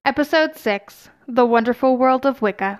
Episode 6, The Wonderful World of Wicca.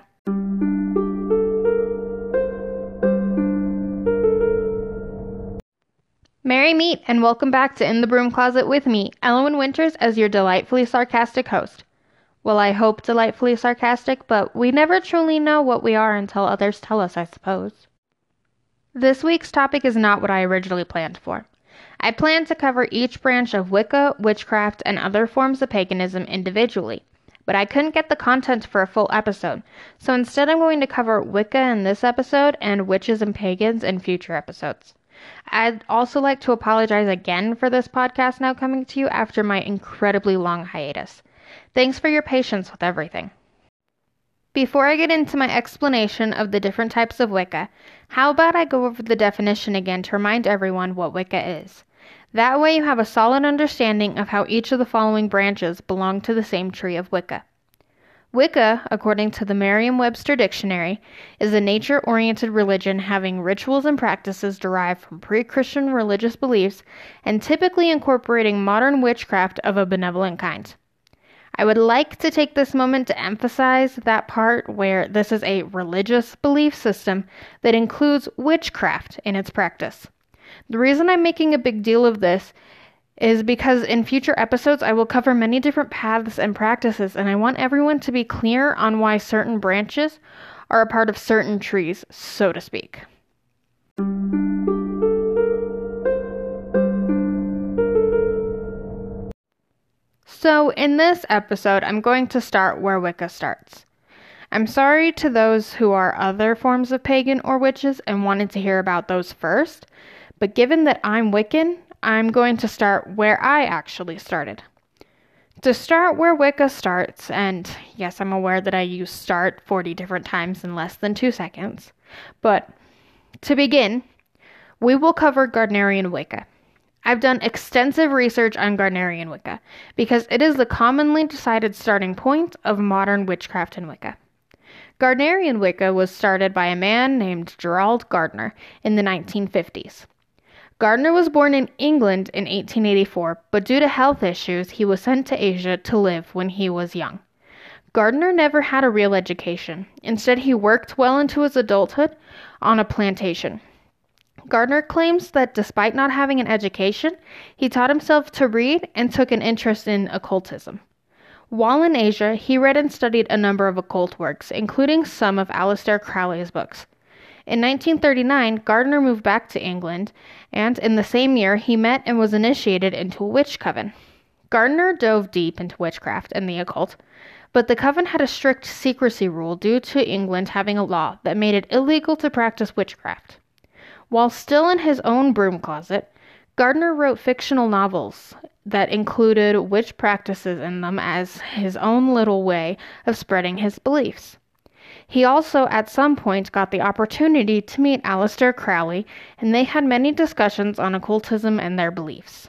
Merry meet and welcome back to In the Broom Closet with me, Ellen Winters, as your delightfully sarcastic host. Well, I hope delightfully sarcastic, but we never truly know what we are until others tell us, I suppose. This week's topic is not what I originally planned for. I planned to cover each branch of Wicca, witchcraft, and other forms of paganism individually, but I couldn't get the content for a full episode, so instead I'm going to cover Wicca in this episode and witches and pagans in future episodes. I'd also like to apologize again for this podcast now coming to you after my incredibly long hiatus. Thanks for your patience with everything. Before I get into my explanation of the different types of Wicca, how about I go over the definition again to remind everyone what Wicca is. That way you have a solid understanding of how each of the following branches belong to the same tree of Wicca. Wicca, according to the Merriam-Webster Dictionary, is a nature-oriented religion having rituals and practices derived from pre-Christian religious beliefs and typically incorporating modern witchcraft of a benevolent kind. I would like to take this moment to emphasize that part where this is a religious belief system that includes witchcraft in its practice. The reason I'm making a big deal of this is because in future episodes I will cover many different paths and practices, and I want everyone to be clear on why certain branches are a part of certain trees, so to speak. So in this episode, I'm going to start where Wicca starts. I'm sorry to those who are other forms of pagan or witches and wanted to hear about those first, but given that I'm Wiccan, I'm going to start where I actually started. To start where Wicca starts, and yes, I'm aware that I use start 40 different times in less than 2 seconds, but to begin, we will cover Gardnerian Wicca. I've done extensive research on Gardnerian Wicca because it is the commonly decided starting point of modern witchcraft and Wicca. Gardnerian Wicca was started by a man named Gerald Gardner in the 1950s. Gardner was born in England in 1884, but due to health issues, he was sent to Asia to live when he was young. Gardner never had a real education. Instead, he worked well into his adulthood on a plantation. Gardner claims that despite not having an education, he taught himself to read and took an interest in occultism. While in Asia, he read and studied a number of occult works, including some of Aleister Crowley's books. In 1939, Gardner moved back to England, and in the same year, he met and was initiated into a witch coven. Gardner dove deep into witchcraft and the occult, but the coven had a strict secrecy rule due to England having a law that made it illegal to practice witchcraft. While still in his own broom closet, Gardner wrote fictional novels that included witch practices in them as his own little way of spreading his beliefs. He also, at some point, got the opportunity to meet Aleister Crowley, and they had many discussions on occultism and their beliefs.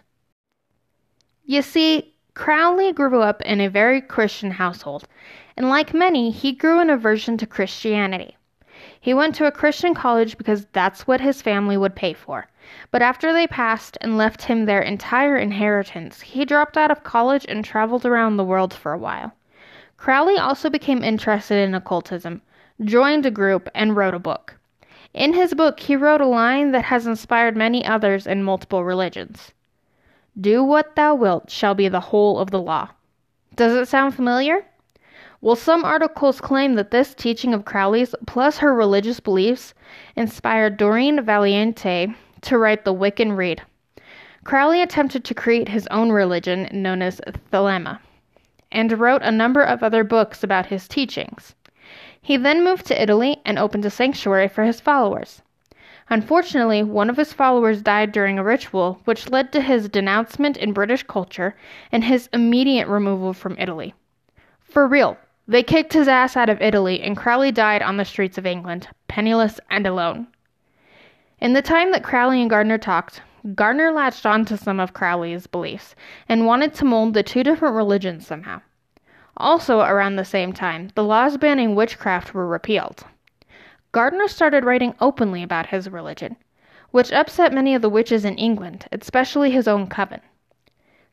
You see, Crowley grew up in a very Christian household, and like many, he grew an aversion to Christianity. He went to a Christian college because that's what his family would pay for. But after they passed and left him their entire inheritance, he dropped out of college and traveled around the world for a while. Crowley also became interested in occultism, joined a group, and wrote a book. In his book, he wrote a line that has inspired many others in multiple religions. "Do what thou wilt shall be the whole of the law." Does it sound familiar? Well, some articles claim that this teaching of Crowley's, plus her religious beliefs, inspired Doreen Valiente to write the Wiccan Rede. Crowley attempted to create his own religion, known as Thelema, and wrote a number of other books about his teachings. He then moved to Italy and opened a sanctuary for his followers. Unfortunately, one of his followers died during a ritual, which led to his denouncement in British culture and his immediate removal from Italy. For real. They kicked his ass out of Italy, and Crowley died on the streets of England, penniless and alone. In the time that Crowley and Gardner talked, Gardner latched on to some of Crowley's beliefs and wanted to mold the two different religions somehow. Also, around the same time, the laws banning witchcraft were repealed. Gardner started writing openly about his religion, which upset many of the witches in England, especially his own coven.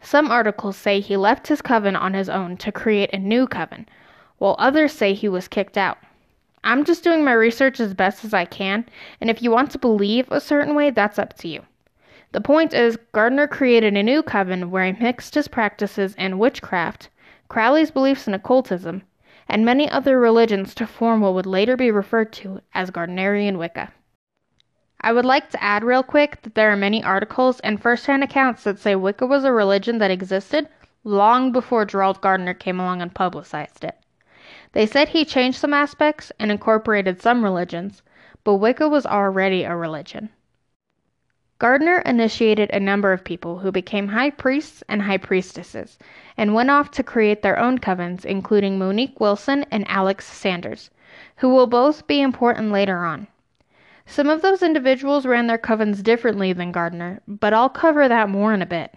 Some articles say he left his coven on his own to create a new coven, while others say he was kicked out. I'm just doing my research as best as I can, and if you want to believe a certain way, that's up to you. The point is, Gardner created a new coven where he mixed his practices in witchcraft, Crowley's beliefs in occultism, and many other religions to form what would later be referred to as Gardnerian Wicca. I would like to add real quick that there are many articles and first-hand accounts that say Wicca was a religion that existed long before Gerald Gardner came along and publicized it. They said he changed some aspects and incorporated some religions, but Wicca was already a religion. Gardner initiated a number of people who became high priests and high priestesses, and went off to create their own covens, including Monique Wilson and Alex Sanders, who will both be important later on. Some of those individuals ran their covens differently than Gardner, but I'll cover that more in a bit.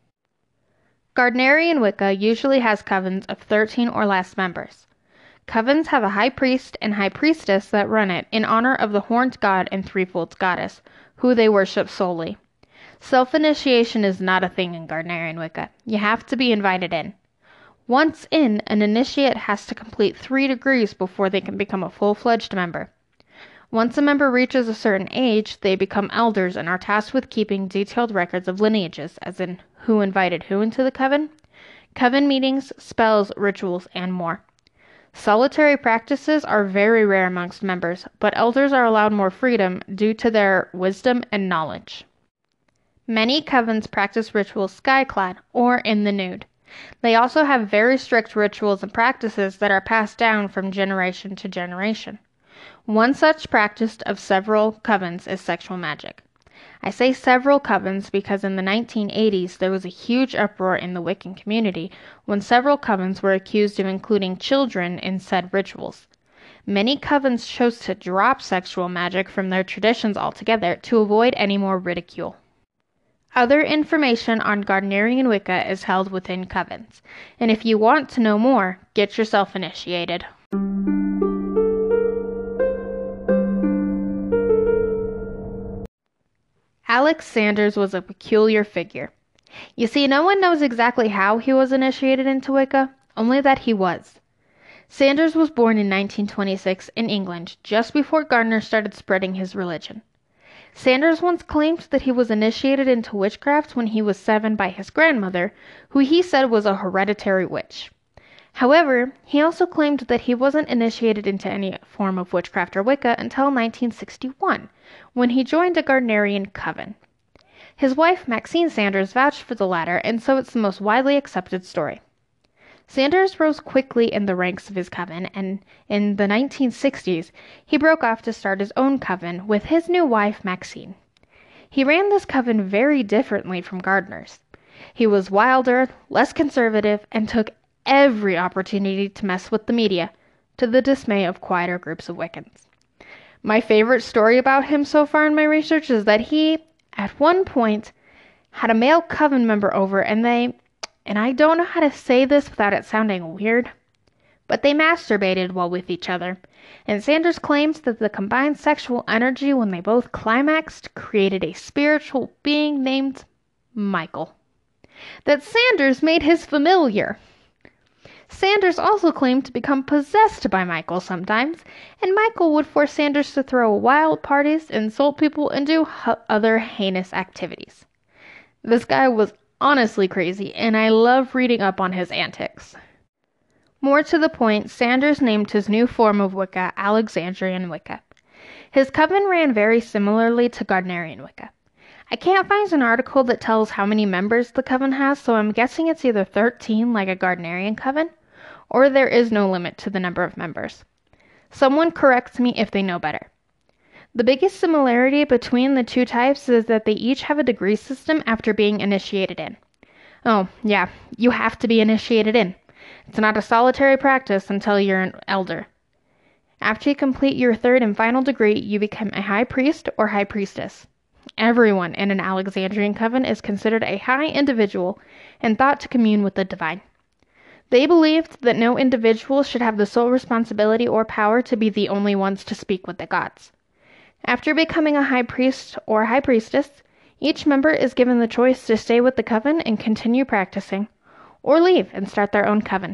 Gardnerian Wicca usually has covens of 13 or less members. Covens have a high priest and high priestess that run it in honor of the horned god and threefold goddess, who they worship solely. Self-initiation is not a thing in Gardnerian Wicca. You have to be invited in. Once in, an initiate has to complete 3 degrees before they can become a full-fledged member. Once a member reaches a certain age, they become elders and are tasked with keeping detailed records of lineages, as in who invited who into the coven meetings, spells, rituals, and more. Solitary practices are very rare amongst members, but elders are allowed more freedom due to their wisdom and knowledge. Many covens practice rituals sky-clad or in the nude. They also have very strict rituals and practices that are passed down from generation to generation. One such practice of several covens is sexual magic. I say several covens because in the 1980s there was a huge uproar in the Wiccan community when several covens were accused of including children in said rituals. Many covens chose to drop sexual magic from their traditions altogether to avoid any more ridicule. Other information on Gardnerian Wicca is held within covens, and if you want to know more, get yourself initiated. Alex Sanders was a peculiar figure. You see, no one knows exactly how he was initiated into Wicca, only that he was. Sanders was born in 1926 in England, just before Gardner started spreading his religion. Sanders once claimed that he was initiated into witchcraft when he was 7 by his grandmother, who he said was a hereditary witch. However, he also claimed that he wasn't initiated into any form of witchcraft or Wicca until 1961, when he joined a Gardnerian coven. His wife, Maxine Sanders, vouched for the latter, and so it's the most widely accepted story. Sanders rose quickly in the ranks of his coven, and in the 1960s, he broke off to start his own coven with his new wife, Maxine. He ran this coven very differently from Gardner's. He was wilder, less conservative, and took every opportunity to mess with the media, to the dismay of quieter groups of Wiccans. My favorite story about him so far in my research is that he, at one point, had a male coven member over and I don't know how to say this without it sounding weird, but they masturbated while with each other, and Sanders claims that the combined sexual energy when they both climaxed created a spiritual being named Michael, that Sanders made his familiar. Sanders also claimed to become possessed by Michael sometimes, and Michael would force Sanders to throw wild parties, insult people, and do other heinous activities. This guy was honestly crazy, and I love reading up on his antics. More to the point, Sanders named his new form of Wicca Alexandrian Wicca. His coven ran very similarly to Gardnerian Wicca. I can't find an article that tells how many members the coven has, so I'm guessing it's either 13 like a Gardnerian coven, or there is no limit to the number of members. Someone correct me if they know better. The biggest similarity between the two types is that they each have a degree system after being initiated in. Oh, yeah, you have to be initiated in. It's not a solitary practice until you're an elder. After you complete your 3rd and final degree, you become a high priest or high priestess. Everyone in an Alexandrian coven is considered a high individual and thought to commune with the divine. They believed that no individual should have the sole responsibility or power to be the only ones to speak with the gods. After becoming a high priest or high priestess, Each member is given the choice to stay with the coven and continue practicing, or leave and start their own coven.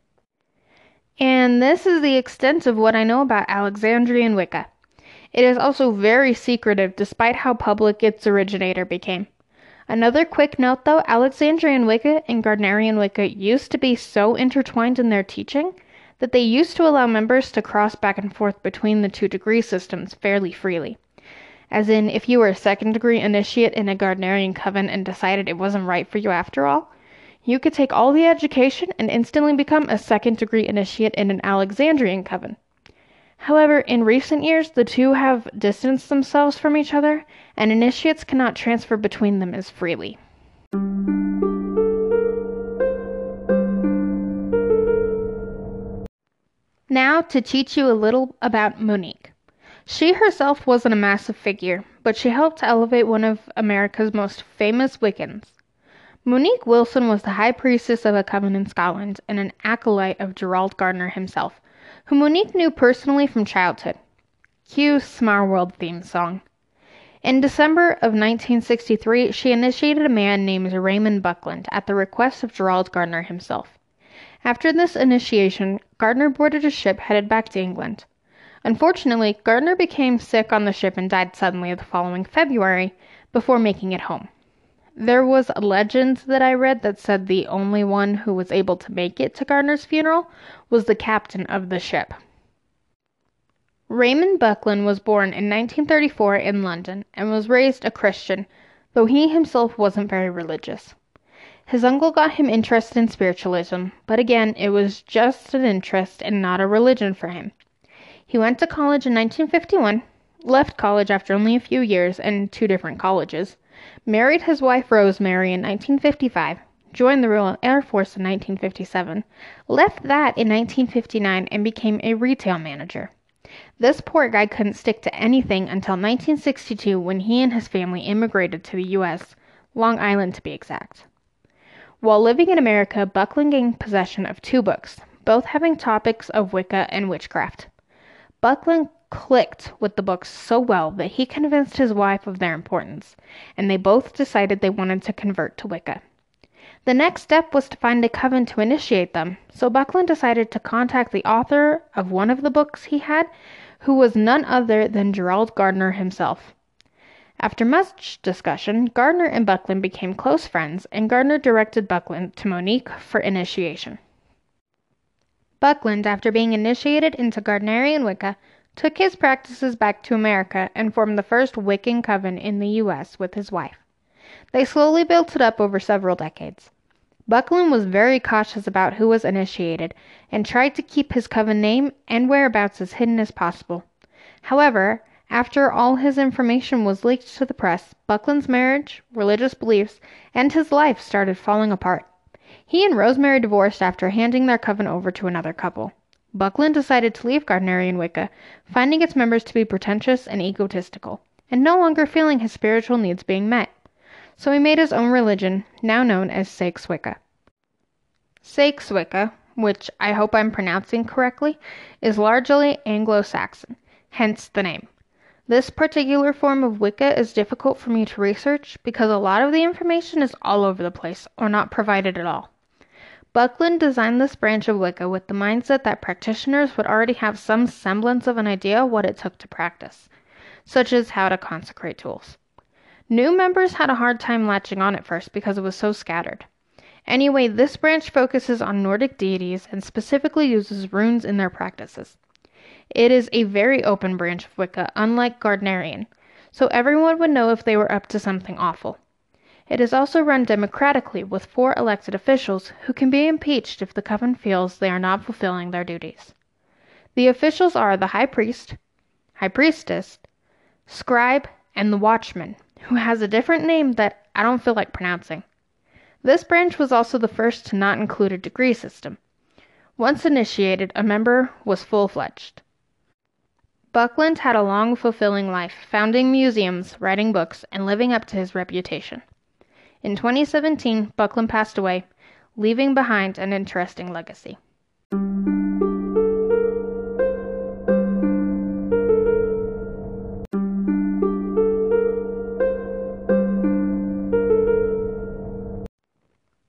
And this is the extent of what I know about Alexandrian Wicca. It is also very secretive despite how public its originator became. Another quick note though, Alexandrian Wicca and Gardnerian Wicca used to be so intertwined in their teaching that they used to allow members to cross back and forth between the two degree systems fairly freely. As in, if you were a second degree initiate in a Gardnerian coven and decided it wasn't right for you after all, you could take all the education and instantly become a second degree initiate in an Alexandrian coven. However, in recent years, the two have distanced themselves from each other, and initiates cannot transfer between them as freely. Now, to teach you a little about Monique. She herself wasn't a massive figure, but she helped to elevate one of America's most famous Wiccans. Monique Wilson was the high priestess of a coven in Scotland and an acolyte of Gerald Gardner himself, who Monique knew personally from childhood. Cue Small World theme song. In December of 1963, she initiated a man named Raymond Buckland at the request of Gerald Gardner himself. After this initiation, Gardner boarded a ship headed back to England. Unfortunately, Gardner became sick on the ship and died suddenly the following February before making it home. There was a legend that I read that said the only one who was able to make it to Gardner's funeral was the captain of the ship. Raymond Buckland was born in 1934 in London and was raised a Christian, though he himself wasn't very religious. His uncle got him interested in spiritualism, but again, it was just an interest and not a religion for him. He went to college in 1951, left college after only a few years and 2 different colleges, married his wife Rosemary in 1955, joined the Royal Air Force in 1957, left that in 1959 and became a retail manager. This poor guy couldn't stick to anything until 1962 when he and his family immigrated to the U.S., Long Island to be exact. While living in America, Buckland gained possession of 2 books, both having topics of Wicca and witchcraft. Buckland clicked with the books so well that he convinced his wife of their importance, and they both decided they wanted to convert to Wicca. The next step was to find a coven to initiate them, so Buckland decided to contact the author of one of the books he had, who was none other than Gerald Gardner himself. After much discussion, Gardner and Buckland became close friends, and Gardner directed Buckland to Monique for initiation. Buckland, after being initiated into Gardnerian Wicca, took his practices back to America and formed the first Wiccan coven in the U.S. with his wife. They slowly built it up over several decades. Buckland was very cautious about who was initiated and tried to keep his coven name and whereabouts as hidden as possible. However, after all his information was leaked to the press, Buckland's marriage, religious beliefs, and his life started falling apart. He and Rosemary divorced after handing their coven over to another couple. Buckland decided to leave Gardnerian Wicca, finding its members to be pretentious and egotistical, and no longer feeling his spiritual needs being met. So he made his own religion, now known as Sakes Wicca. Sakes Wicca, which I hope I'm pronouncing correctly, is largely Anglo-Saxon, hence the name. This particular form of Wicca is difficult for me to research because a lot of the information is all over the place or not provided at all. Buckland designed this branch of Wicca with the mindset that practitioners would already have some semblance of an idea what it took to practice, such as how to consecrate tools. New members had a hard time latching on at first because it was so scattered. Anyway, this branch focuses on Nordic deities and specifically uses runes in their practices. It is a very open branch of Wicca, unlike Gardnerian, so everyone would know if they were up to something awful. It is also run democratically with 4 elected officials who can be impeached if the coven feels they are not fulfilling their duties. The officials are the high priest, high priestess, scribe, and the watchman, who has a different name that I don't feel like pronouncing. This branch was also the first to not include a degree system. Once initiated, a member was full-fledged. Buckland had a long, fulfilling life, founding museums, writing books, and living up to his reputation. In 2017, Buckland passed away, leaving behind an interesting legacy.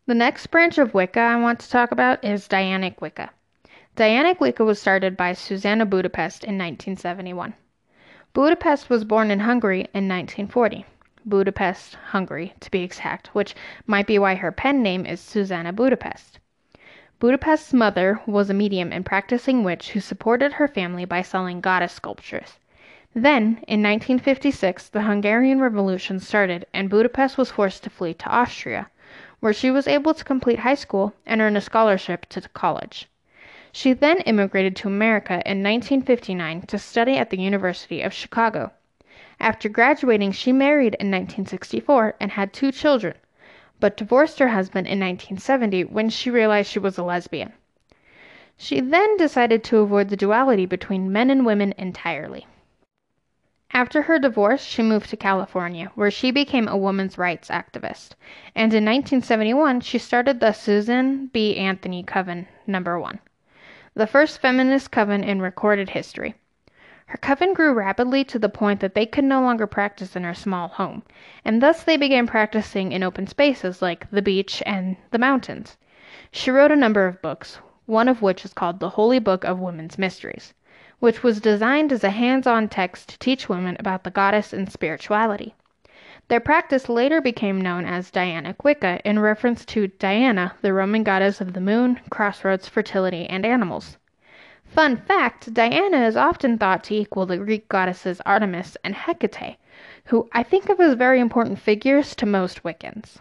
The next branch of Wicca I want to talk about is Dianic Wicca. Dianic Wicca was started by Susanna Budapest in 1971. Budapest was born in Hungary in 1940. Budapest, Hungary, to be exact, which might be why her pen name is Susanna Budapest. Budapest's mother was a medium and practicing witch who supported her family by selling goddess sculptures. Then, in 1956, the Hungarian Revolution started and Budapest was forced to flee to Austria, where she was able to complete high school and earn a scholarship to college. She then immigrated to America in 1959 to study at the University of Chicago. After graduating, she married in 1964 and had 2 children, but divorced her husband in 1970 when she realized she was a lesbian. She then decided to avoid the duality between men and women entirely. After her divorce, she moved to California, where she became a women's rights activist, and in 1971 she started the Susan B. Anthony Coven No. 1, the first feminist coven in recorded history. Her coven grew rapidly to the point that they could no longer practice in her small home, and thus they began practicing in open spaces like the beach and the mountains. She wrote a number of books, one of which is called The Holy Book of Women's Mysteries, which was designed as a hands-on text to teach women about the goddess and spirituality. Their practice later became known as Dianic Wicca in reference to Diana, the Roman goddess of the moon, crossroads, fertility, and animals. Fun fact, Diana is often thought to equal the Greek goddesses Artemis and Hecate, who I think of as very important figures to most Wiccans.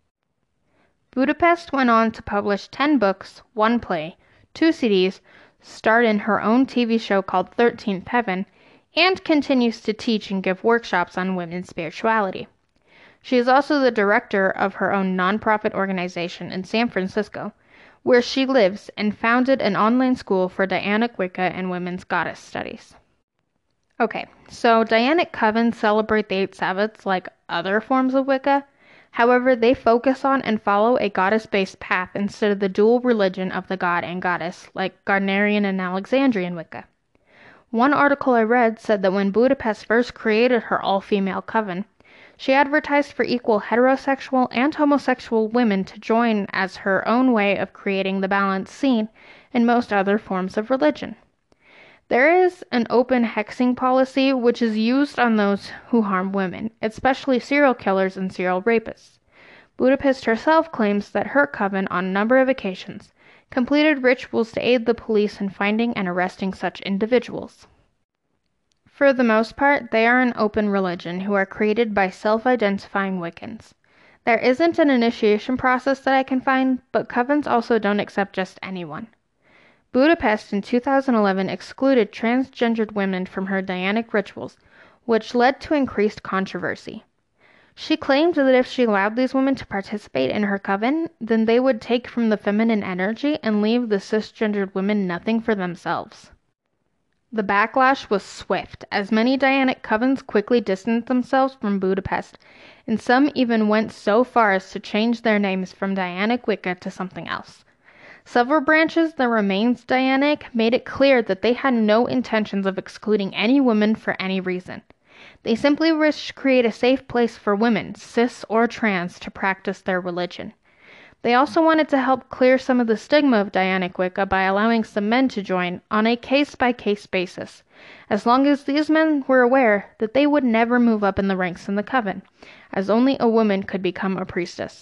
Budapest went on to publish 10 books, 1 play, 2 CDs, starred in her own TV show called 13th Heaven, and continues to teach and give workshops on women's spirituality. She is also the director of her own nonprofit organization in San Francisco, where she lives, and founded an online school for Dianic Wicca and women's goddess studies. Okay, so Dianic covens celebrate the 8 Sabbats like other forms of Wicca. However, they focus on and follow a goddess-based path instead of the dual religion of the god and goddess, like Gardnerian and Alexandrian Wicca. One article I read said that when Budapest first created her all-female coven, she advertised for equal heterosexual and homosexual women to join as her own way of creating the balance seen in most other forms of religion. There is an open hexing policy which is used on those who harm women, especially serial killers and serial rapists. Budapest herself claims that her coven, on a number of occasions, completed rituals to aid the police in finding and arresting such individuals. For the most part, they are an open religion who are created by self-identifying Wiccans. There isn't an initiation process that I can find, but covens also don't accept just anyone. Budapest in 2011 excluded transgendered women from her Dianic rituals, which led to increased controversy. She claimed that if she allowed these women to participate in her coven, then they would take from the feminine energy and leave the cisgendered women nothing for themselves. The backlash was swift, as many Dianic covens quickly distanced themselves from Budapest, and some even went so far as to change their names from Dianic Wicca to something else. Several branches that remains Dianic made it clear that they had no intentions of excluding any woman for any reason. They simply wished to create a safe place for women, cis or trans, to practice their religion. They also wanted to help clear some of the stigma of Dianic Wicca by allowing some men to join on a case-by-case basis, as long as these men were aware that they would never move up in the ranks in the coven, as only a woman could become a priestess.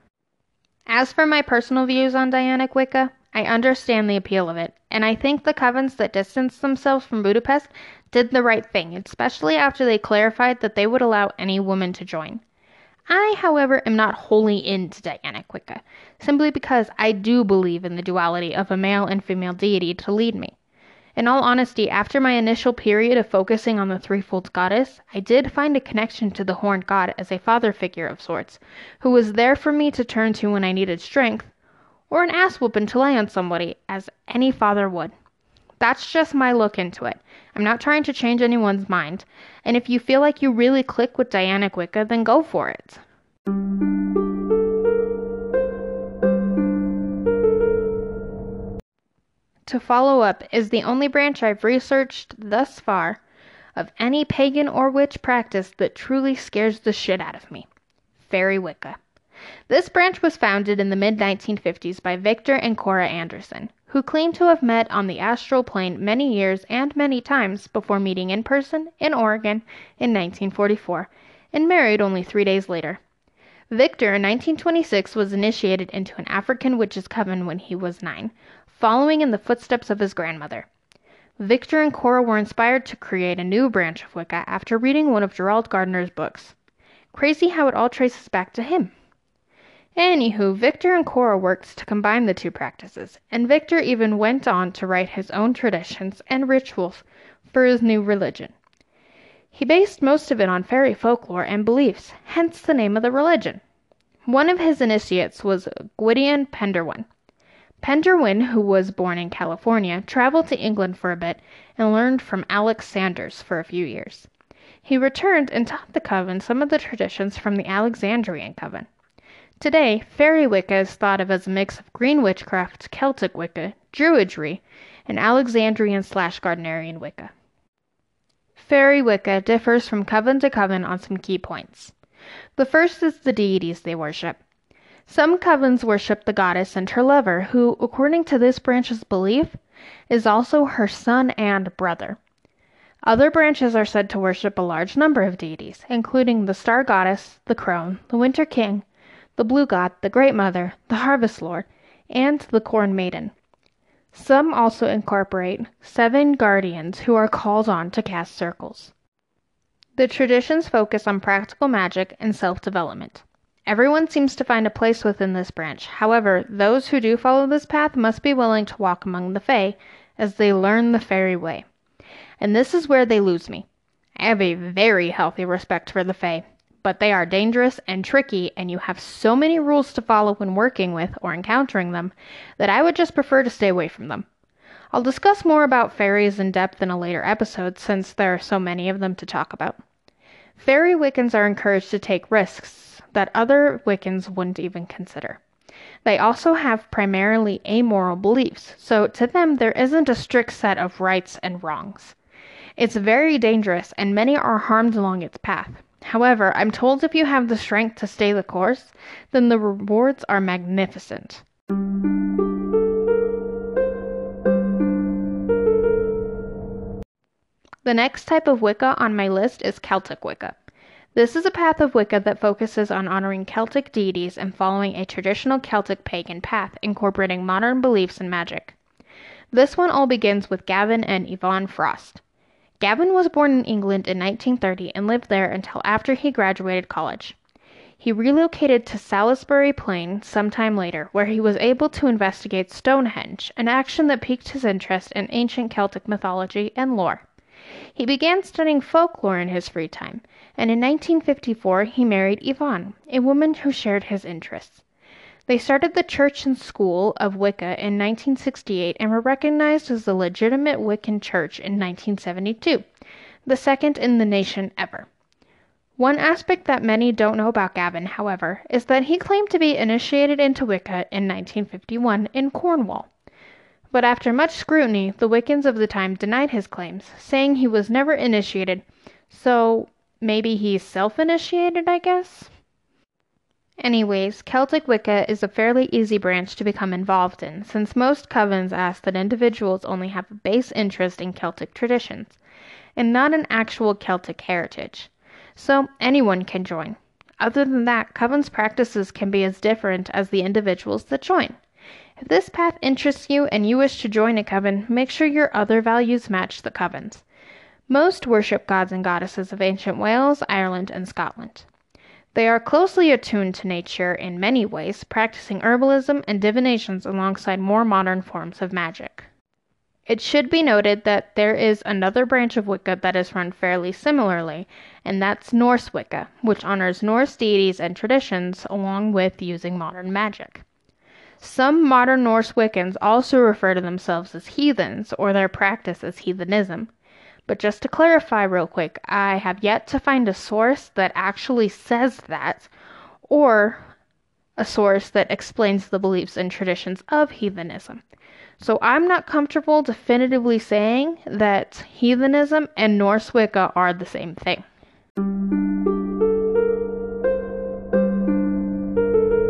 As for my personal views on Dianic Wicca, I understand the appeal of it, and I think the covens that distanced themselves from Budapest did the right thing, especially after they clarified that they would allow any woman to join. I, however, am not wholly into Dianic Wicca, simply because I do believe in the duality of a male and female deity to lead me. In all honesty, after my initial period of focusing on the threefold goddess, I did find a connection to the horned god as a father figure of sorts, who was there for me to turn to when I needed strength, or an ass whooping to lay on somebody, as any father would. That's just my look into it. I'm not trying to change anyone's mind, and if you feel like you really click with Dianic Wicca, then go for it. To follow up is the only branch I've researched thus far of any pagan or witch practice that truly scares the shit out of me. Fairy Wicca. This branch was founded in the mid-1950s by Victor and Cora Anderson, who claim to have met on the astral plane many years and many times before meeting in person in Oregon in 1944, and married only 3 days later. Victor in 1926 was initiated into an African witch's coven when he was 9, following in the footsteps of his grandmother. Victor and Cora were inspired to create a new branch of Wicca after reading one of Gerald Gardner's books. Crazy how it all traces back to him. Anywho, Victor and Cora worked to combine the two practices, and Victor even went on to write his own traditions and rituals for his new religion. He based most of it on fairy folklore and beliefs, hence the name of the religion. One of his initiates was Gwydion Penderyn. Penderyn, who was born in California, traveled to England for a bit and learned from Alex Sanders for a few years. He returned and taught the coven some of the traditions from the Alexandrian coven. Today, fairy Wicca is thought of as a mix of green witchcraft, Celtic Wicca, Druidry, and Alexandrian/Gardnerian Wicca. Fairy Wicca differs from coven to coven on some key points. The first is the deities they worship. Some covens worship the goddess and her lover, who, according to this branch's belief, is also her son and brother. Other branches are said to worship a large number of deities, including the star goddess, the crone, the winter king, the blue god, the great mother, the harvest lord, and the corn maiden. Some also incorporate 7 guardians who are called on to cast circles. The traditions focus on practical magic and self-development. Everyone seems to find a place within this branch. However, those who do follow this path must be willing to walk among the Fae as they learn the fairy way. And this is where they lose me. I have a very healthy respect for the Fae, but they are dangerous and tricky, and you have so many rules to follow when working with or encountering them that I would just prefer to stay away from them. I'll discuss more about fairies in depth in a later episode since there are so many of them to talk about. Fairy Wiccans are encouraged to take risks that other Wiccans wouldn't even consider. They also have primarily amoral beliefs, so to them there isn't a strict set of rights and wrongs. It's very dangerous, and many are harmed along its path. However, I'm told if you have the strength to stay the course, then the rewards are magnificent. The next type of Wicca on my list is Celtic Wicca. This is a path of Wicca that focuses on honoring Celtic deities and following a traditional Celtic pagan path, incorporating modern beliefs and magic. This one all begins with Gavin and Yvonne Frost. Gavin was born in England in 1930 and lived there until after he graduated college. He relocated to Salisbury Plain sometime later, where he was able to investigate Stonehenge, an action that piqued his interest in ancient Celtic mythology and lore. He began studying folklore in his free time, and in 1954 he married Yvonne, a woman who shared his interests. They started the Church and School of Wicca in 1968 and were recognized as a legitimate Wiccan church in 1972, the second in the nation ever. One aspect that many don't know about Gavin, however, is that he claimed to be initiated into Wicca in 1951 in Cornwall. But after much scrutiny, the Wiccans of the time denied his claims, saying he was never initiated, so maybe he's self-initiated, I guess? Anyways, Celtic Wicca is a fairly easy branch to become involved in, since most covens ask that individuals only have a base interest in Celtic traditions, and not an actual Celtic heritage. So anyone can join. Other than that, coven's practices can be as different as the individuals that join. If this path interests you and you wish to join a coven, make sure your other values match the coven's. Most worship gods and goddesses of ancient Wales, Ireland, and Scotland. They are closely attuned to nature in many ways, practicing herbalism and divinations alongside more modern forms of magic. It should be noted that there is another branch of Wicca that is run fairly similarly, and that's Norse Wicca, which honors Norse deities and traditions along with using modern magic. Some modern Norse Wiccans also refer to themselves as heathens or their practice as heathenism. But just to clarify real quick, I have yet to find a source that actually says that, or a source that explains the beliefs and traditions of heathenism. So I'm not comfortable definitively saying that heathenism and Norse Wicca are the same thing.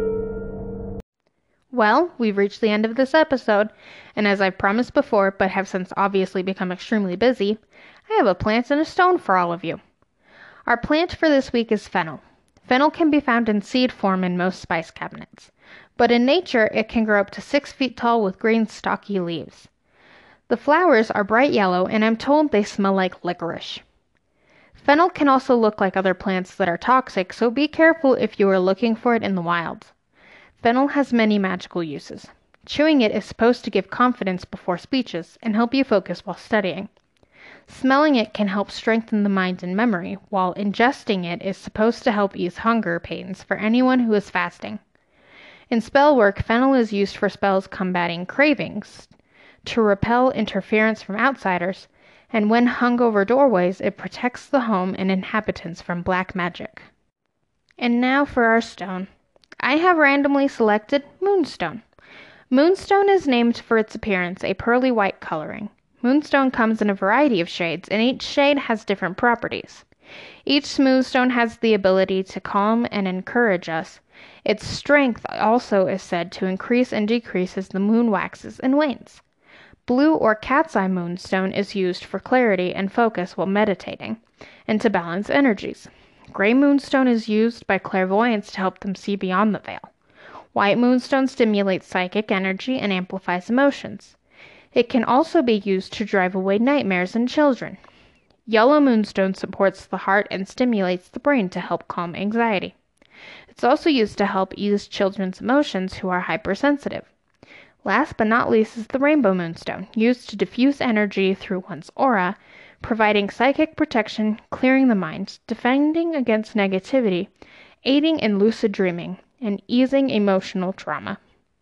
Well, we've reached the end of this episode, and as I've promised before, but have since obviously become extremely busy, I have a plant and a stone for all of you. Our plant for this week is fennel. Fennel can be found in seed form in most spice cabinets, but in nature it can grow up to 6 feet tall with green stocky leaves. The flowers are bright yellow, and I'm told they smell like licorice. Fennel can also look like other plants that are toxic, so be careful if you are looking for it in the wild. Fennel has many magical uses. Chewing it is supposed to give confidence before speeches and help you focus while studying. Smelling it can help strengthen the mind and memory, while ingesting it is supposed to help ease hunger pains for anyone who is fasting. In spell work, fennel is used for spells combating cravings, to repel interference from outsiders, and when hung over doorways, it protects the home and inhabitants from black magic. And now for our stone. I have randomly selected Moonstone. Moonstone is named for its appearance, a pearly white coloring. Moonstone comes in a variety of shades, and each shade has different properties. Each moonstone has the ability to calm and encourage us. Its strength also is said to increase and decrease as the moon waxes and wanes. Blue or cat's eye moonstone is used for clarity and focus while meditating, and to balance energies. Gray moonstone is used by clairvoyants to help them see beyond the veil. White moonstone stimulates psychic energy and amplifies emotions. It can also be used to drive away nightmares in children. Yellow moonstone supports the heart and stimulates the brain to help calm anxiety. It's also used to help ease children's emotions who are hypersensitive. Last but not least is the rainbow moonstone, used to diffuse energy through one's aura, providing psychic protection, clearing the mind, defending against negativity, aiding in lucid dreaming, and easing emotional trauma.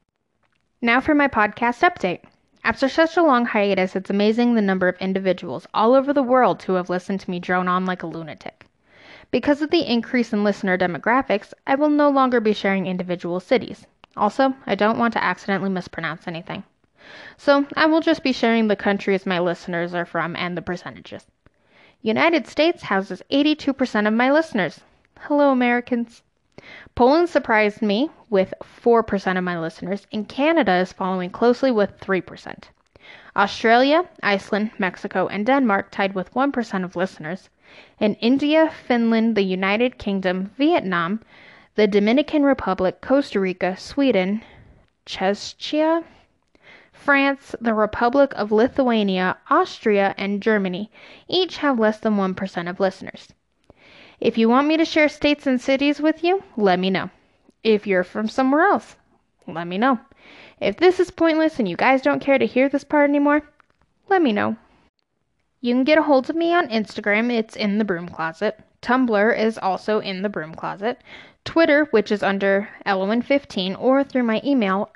Now for my podcast update. After such a long hiatus, it's amazing the number of individuals all over the world who have listened to me drone on like a lunatic. Because of the increase in listener demographics, I will no longer be sharing individual cities. Also, I don't want to accidentally mispronounce anything. So, I will just be sharing the countries my listeners are from and the percentages. United States houses 82% of my listeners. Hello, Americans. Poland surprised me with 4% of my listeners, and Canada is following closely with 3%. Australia, Iceland, Mexico, and Denmark tied with 1% of listeners, and India, Finland, the United Kingdom, Vietnam, the Dominican Republic, Costa Rica, Sweden, Czechia, France, the Republic of Lithuania, Austria, and Germany each have less than 1% of listeners. If you want me to share states and cities with you, let me know. If you're from somewhere else, let me know. If this is pointless and you guys don't care to hear this part anymore, let me know. You can get a hold of me on Instagram, it's in the broom closet. Tumblr is also in the broom closet. Twitter, which is under Elowen15, or through my email,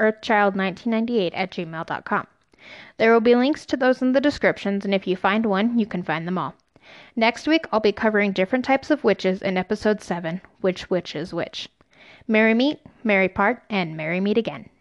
earthchild1998@gmail.com. There will be links to those in the descriptions, and if you find one, you can find them all. Next week, I'll be covering different types of witches in episode 7, Which Witch is Which. Merry meet, merry part, and merry meet again.